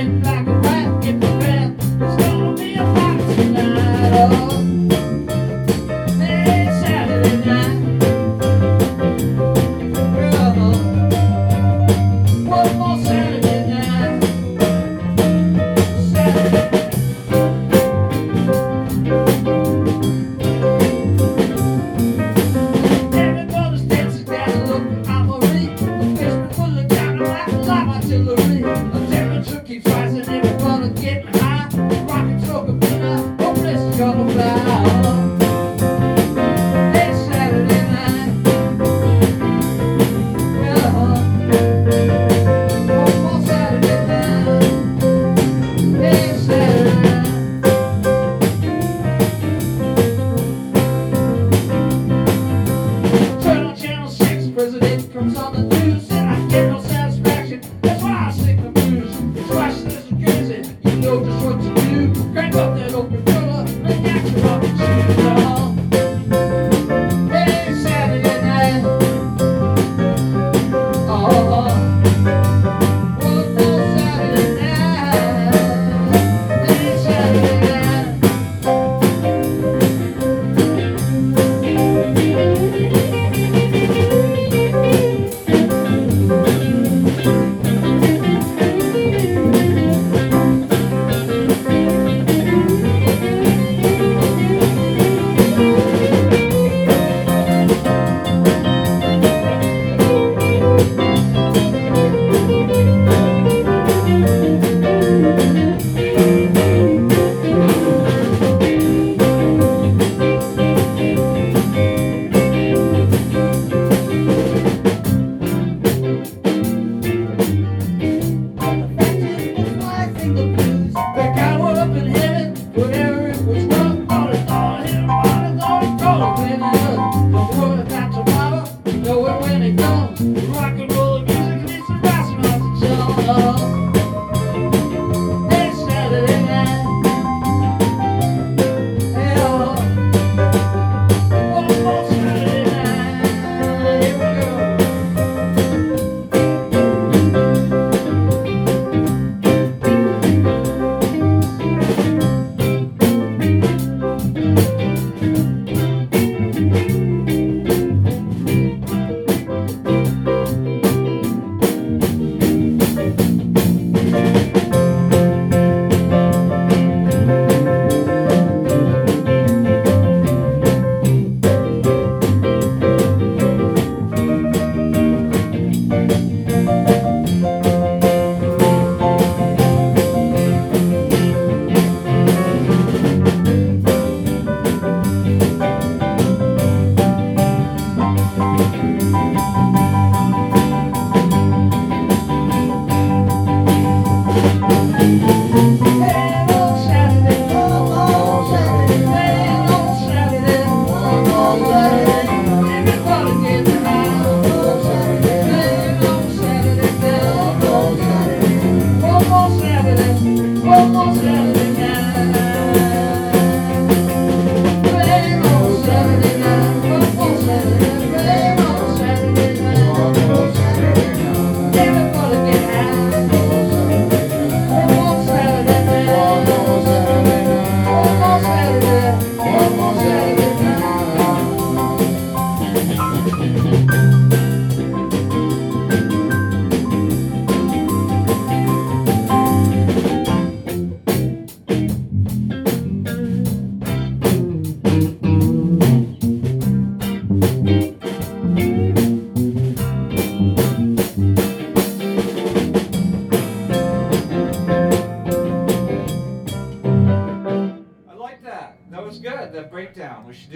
in like a rat in the bed. It's gonna be a party tonight. Oh, hey, Saturday night. One more Saturday night. Saturday night. Everybody's dancing down the look. I'm a reek. The basement full of dynamite, live artillery. The temperature keeps rising. Everybody getting high. Rocket smoking tonight. Oh, this is gonna fly. Hey, Saturday night. One more Saturday night. Hey, Saturday night. Turn on channel 6, president comes on the news, and I get no satisfaction. That's why I sing the blues. It's questionless and crazy. You know just what to do. Crank up that open door and get your rocking shoes on. Hey, Saturday night. Oh, one more Saturday night. Hey, Saturday night. That was good, that breakdown. We should do